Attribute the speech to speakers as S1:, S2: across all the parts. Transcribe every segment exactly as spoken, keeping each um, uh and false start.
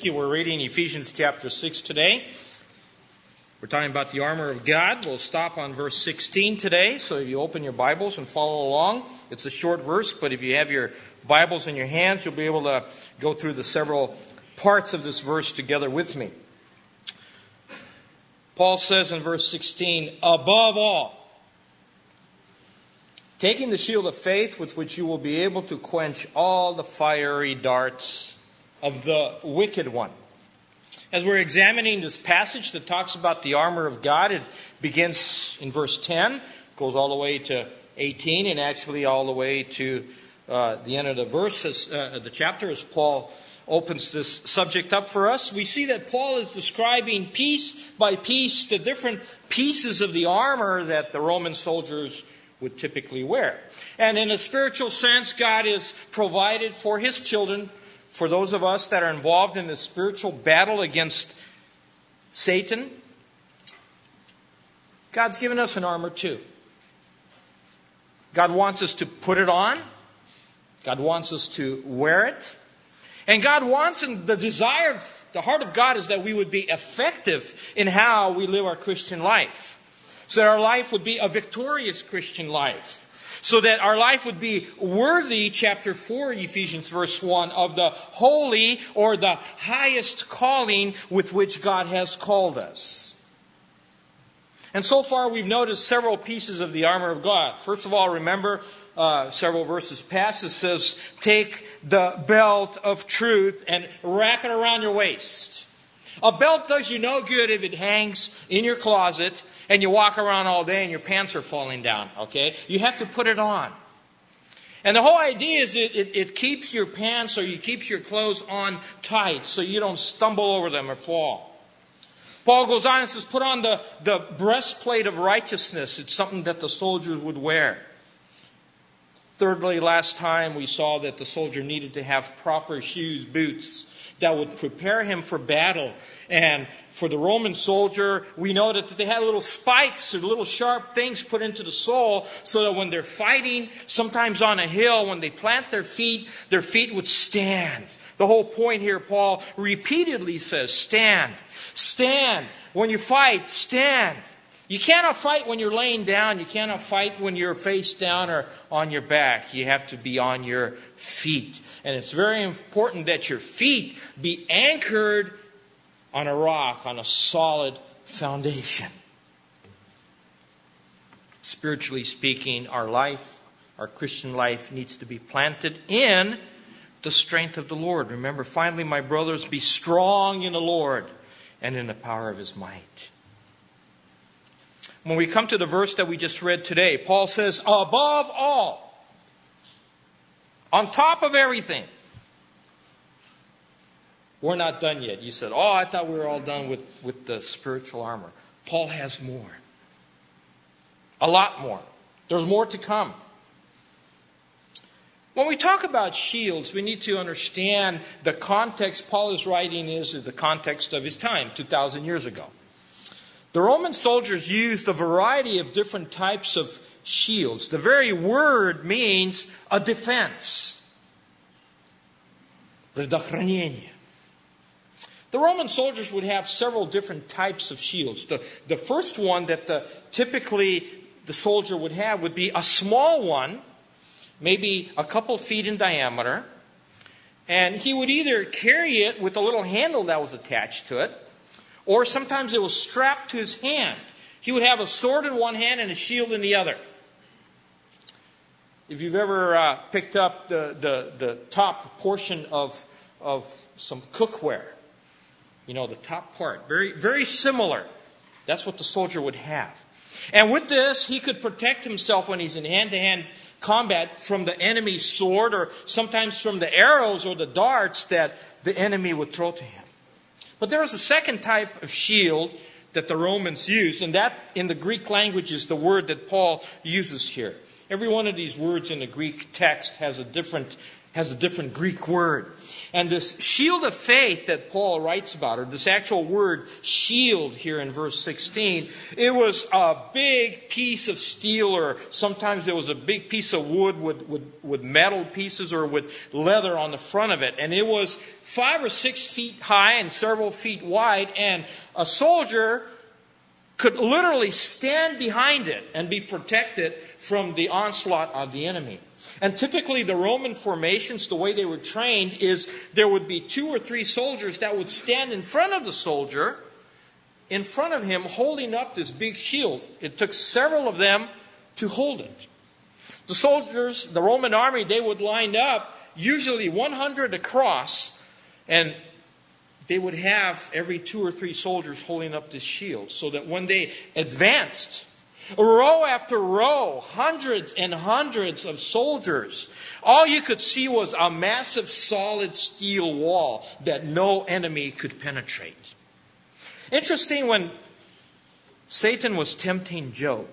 S1: you. We're reading Ephesians chapter six today. We're talking about the armor of God. We'll stop on verse sixteen today. So if you open your Bibles and follow along, it's a short verse, but if you have your Bibles in your hands, you'll be able to go through the several parts of this verse together with me. Paul says in verse sixteen, above all, taking the shield of faith with which you will be able to quench all the fiery darts of the wicked one. As we're examining this passage that talks about the armor of God, it begins in verse ten, goes all the way to eighteen, and actually all the way to uh, the end of the verse, as, uh, the chapter, as Paul opens this subject up for us. We see that Paul is describing piece by piece the different pieces of the armor that the Roman soldiers would typically wear. And in a spiritual sense, God is provided for His children, for those of us that are involved in the spiritual battle against Satan. God's given us an armor too. God wants us to put it on. God wants us to wear it. And God wants, and the desire of the heart of God is that we would be effective in how we live our Christian life. So that our life would be a victorious Christian life. So that our life would be worthy, chapter four, Ephesians verse one, of the holy or the highest calling with which God has called us. And so far we've noticed several pieces of the armor of God. First of all, remember, uh, several verses past, it says, take the belt of truth and wrap it around your waist. A belt does you no good if it hangs in your closet and you walk around all day and your pants are falling down, okay? You have to put it on. And the whole idea is it, it, it keeps your pants or it keeps your clothes on tight so you don't stumble over them or fall. Paul goes on and says, put on the, the breastplate of righteousness. It's something that the soldiers would wear. Thirdly, last time we saw that the soldier needed to have proper shoes, boots, that would prepare him for battle. And for the Roman soldier, we know that they had little spikes or little sharp things put into the sole so that when they're fighting, sometimes on a hill, when they plant their feet, their feet would stand. The whole point here, Paul repeatedly says, stand. Stand. When you fight, stand. You cannot fight when you're laying down. You cannot fight when you're face down or on your back. You have to be on your feet. And it's very important that your feet be anchored on a rock, on a solid foundation. Spiritually speaking, our life, our Christian life, needs to be planted in the strength of the Lord. Remember, finally, my brothers, be strong in the Lord and in the power of His might. When we come to the verse that we just read today, Paul says, above all, on top of everything. We're not done yet. You said, oh, I thought we were all done with, with the spiritual armor. Paul has more. A lot more. There's more to come. When we talk about shields, we need to understand the context Paul is writing is the context of his time, two thousand years ago. The Roman soldiers used a variety of different types of shields. The very word means a defense. Предохранение. The Roman soldiers would have several different types of shields. The, the first one that the, typically the soldier would have would be a small one, maybe a couple feet in diameter. And he would either carry it with a little handle that was attached to it, or sometimes it was strapped to his hand. He would have a sword in one hand and a shield in the other. If you've ever uh, picked up the, the, the top portion of, of some cookware, you know, the top part, very, very similar. That's what the soldier would have. And with this, he could protect himself when he's in hand-to-hand combat from the enemy's sword or sometimes from the arrows or the darts that the enemy would throw to him. But there was a second type of shield that the Romans used, and that in the Greek language is the word that Paul uses here. Every one of these words in the Greek text has a different has a different Greek word. And this shield of faith that Paul writes about, or this actual word shield here in verse sixteen, it was a big piece of steel, or sometimes there was a big piece of wood with, with, with metal pieces or with leather on the front of it. And it was five or six feet high and several feet wide, and a soldier could literally stand behind it and be protected from the onslaught of the enemy. And typically the Roman formations, the way they were trained, is there would be two or three soldiers that would stand in front of the soldier, in front of him, holding up this big shield. It took several of them to hold it. The soldiers, the Roman army, they would line up, usually one hundred across, and they would have every two or three soldiers holding up this shield, so that when they advanced, row after row, hundreds and hundreds of soldiers, all you could see was a massive solid steel wall that no enemy could penetrate. Interesting, when Satan was tempting Job,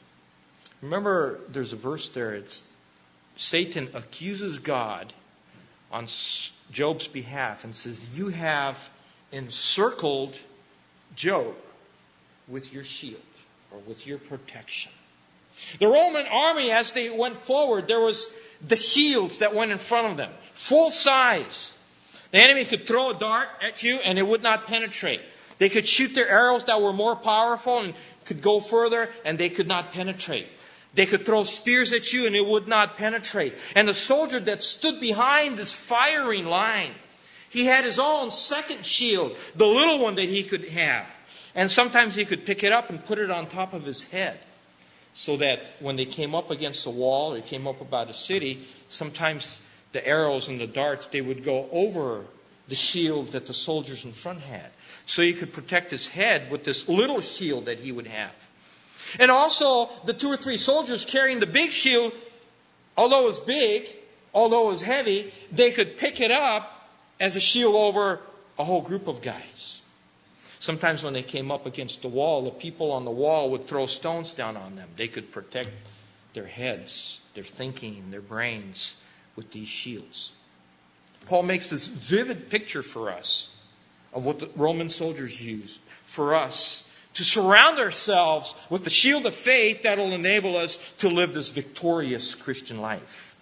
S1: remember there's a verse there, it's Satan accuses God on Job's behalf and says, you have encircled Job with your shield, or with your protection. The Roman army, as they went forward, there was the shields that went in front of them, full size. The enemy could throw a dart at you and it would not penetrate. They could shoot their arrows that were more powerful and could go further, and they could not penetrate. They could throw spears at you and it would not penetrate. And the soldier that stood behind this firing line, he had his own second shield, the little one that he could have. And sometimes he could pick it up and put it on top of his head, so that when they came up against a wall or came up about a city, sometimes the arrows and the darts, they would go over the shield that the soldiers in front had. So he could protect his head with this little shield that he would have. And also, the two or three soldiers carrying the big shield, although it was big, although it was heavy, they could pick it up as a shield over a whole group of guys. Sometimes when they came up against the wall, the people on the wall would throw stones down on them. They could protect their heads, their thinking, their brains with these shields. Paul makes this vivid picture for us of what the Roman soldiers used for us to surround ourselves with the shield of faith that will enable us to live this victorious Christian life.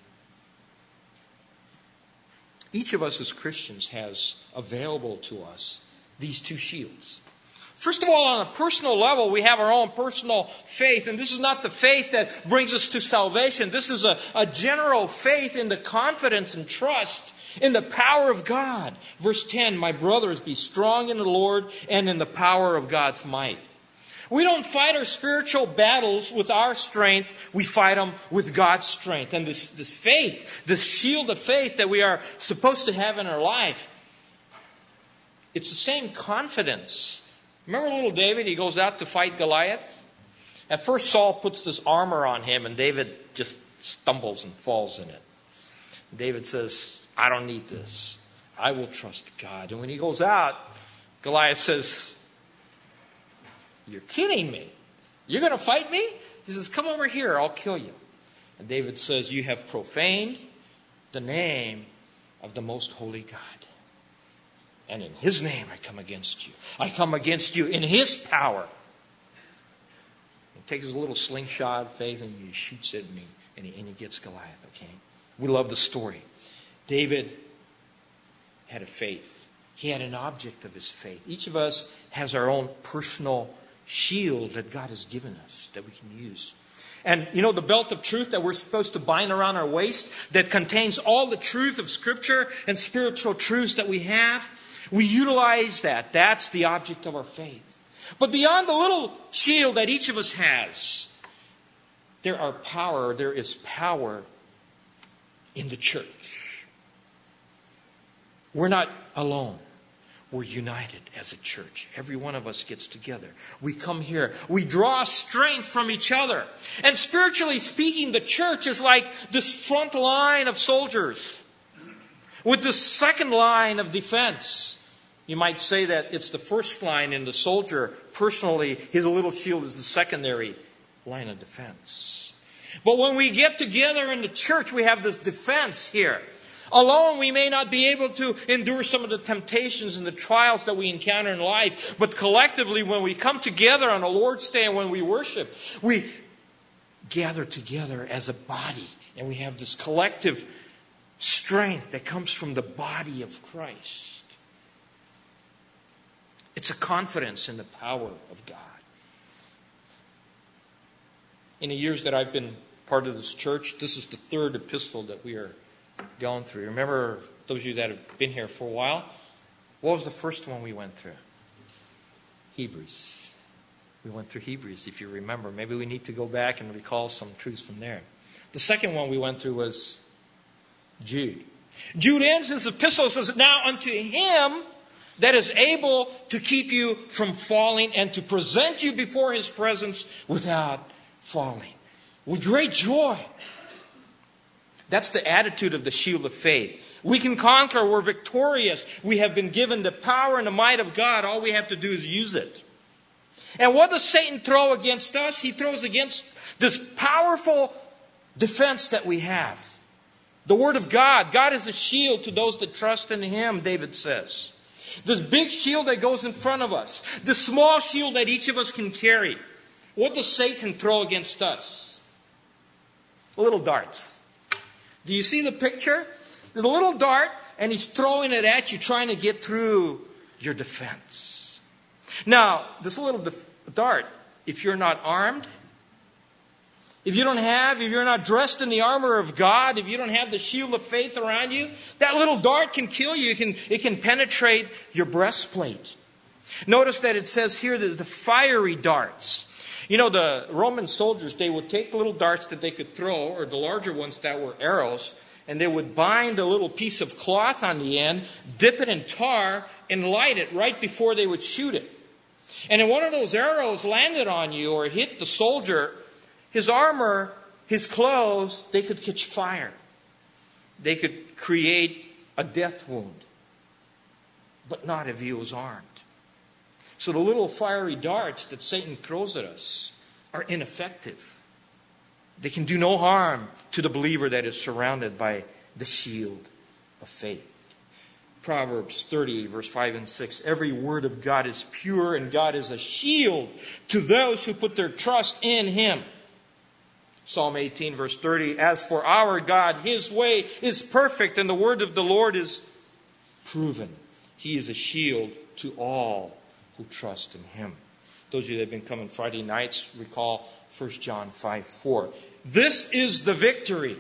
S1: Each of us as Christians has available to us these two shields. First of all, on a personal level, we have our own personal faith. And this is not the faith that brings us to salvation. This is a, a general faith in the confidence and trust in the power of God. Verse ten, my brothers, be strong in the Lord and in the power of God's might. We don't fight our spiritual battles with our strength. We fight them with God's strength. And this, this faith, this shield of faith that we are supposed to have in our life, it's the same confidence. Remember little David? He goes out to fight Goliath. At first Saul puts this armor on him and David just stumbles and falls in it. David says, I don't need this. I will trust God. And when he goes out, Goliath says, you're kidding me. You're going to fight me? He says, come over here. I'll kill you. And David says, you have profaned the name of the most holy God. And in His name I come against you. I come against you in His power. He takes his little slingshot of faith and he shoots at me. And he, and he gets Goliath, okay? We love the story. David had a faith. He had an object of his faith. Each of us has our own personal shield that God has given us that we can use. And you know, the belt of truth that we're supposed to bind around our waist that contains all the truth of Scripture and spiritual truths that we have, we utilize that. That's the object of our faith. But beyond the little shield that each of us has, there are power, there is power in the church. We're not alone. We're united as a church. Every one of us gets together. We come here. We draw strength from each other. And spiritually speaking, the church is like this front line of soldiers with this second line of defense. You might say that it's the first line, and the soldier, personally, his little shield is the secondary line of defense. But when we get together in the church, we have this defense here. Alone, we may not be able to endure some of the temptations and the trials that we encounter in life. But collectively, when we come together on the Lord's Day and when we worship, we gather together as a body. And we have this collective strength that comes from the body of Christ. It's a confidence in the power of God. In the years that I've been part of this church, this is the third epistle that we are going through. Remember, those of you that have been here for a while, what was the first one we went through? Hebrews. We went through Hebrews, if you remember. Maybe we need to go back and recall some truths from there. The second one we went through was Jude. Jude ends his epistle and says, now unto him that is able to keep you from falling and to present you before his presence without falling. With great joy. That's the attitude of the shield of faith. We can conquer. We're victorious. We have been given the power and the might of God. All we have to do is use it. And what does Satan throw against us? He throws against this powerful defense that we have. The Word of God. God is a shield to those that trust in Him, David says. This big shield that goes in front of us. The small shield that each of us can carry. What does Satan throw against us? Little darts. Do you see the picture? There's a little dart, and he's throwing it at you, trying to get through your defense. Now, this little def- dart, if you're not armed, if you don't have, if you're not dressed in the armor of God, if you don't have the shield of faith around you, that little dart can kill you. It can, it can penetrate your breastplate. Notice that it says here that the fiery darts. You know, the Roman soldiers, they would take the little darts that they could throw, or the larger ones that were arrows, and they would bind a little piece of cloth on the end, dip it in tar, and light it right before they would shoot it. And if one of those arrows landed on you or hit the soldier, his armor, his clothes, they could catch fire. They could create a death wound. But not if he was armed. So the little fiery darts that Satan throws at us are ineffective. They can do no harm to the believer that is surrounded by the shield of faith. Proverbs thirty, verse five and six. Every word of God is pure, and God is a shield to those who put their trust in Him. Psalm eighteen, verse thirty. As for our God, His way is perfect, and the word of the Lord is proven. He is a shield to all who trust in Him. Those of you that have been coming Friday nights, recall First John five, four. This is the victory.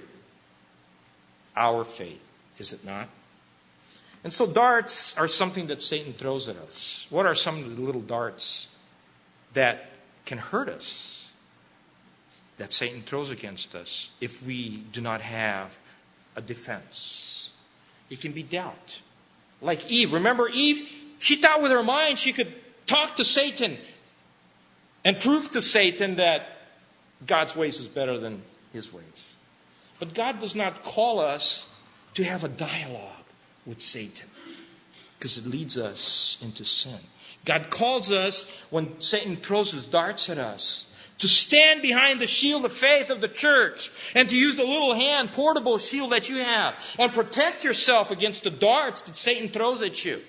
S1: Our faith, is it not? And so darts are something that Satan throws at us. What are some of the little darts that can hurt us, that Satan throws against us if we do not have a defense? It can be doubt. Like Eve. Remember Eve? She thought with her mind she could talk to Satan and prove to Satan that God's ways is better than his ways. But God does not call us to have a dialogue with Satan, because it leads us into sin. God calls us, when Satan throws his darts at us, to stand behind the shield of faith of the church and to use the little hand portable shield that you have and protect yourself against the darts that Satan throws at you.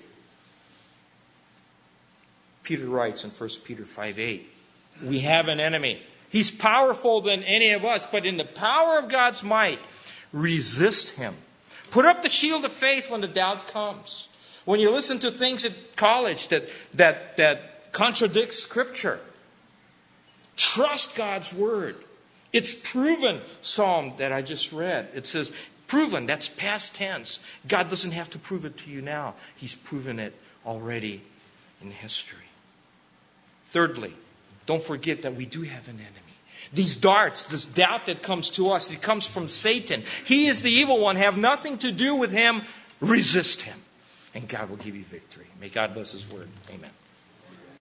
S1: Peter writes in First Peter five eight, we have an enemy. He's powerful than any of us, but in the power of God's might, resist him. Put up the shield of faith when the doubt comes. When you listen to things at college that, that, that contradict Scripture, trust God's Word. It's proven, Psalm that I just read. It says, proven, that's past tense. God doesn't have to prove it to you now. He's proven it already in history. Thirdly, don't forget that we do have an enemy. These darts, this doubt that comes to us, it comes from Satan. He is the evil one. Have nothing to do with him. Resist him. And God will give you victory. May God bless His word. Amen.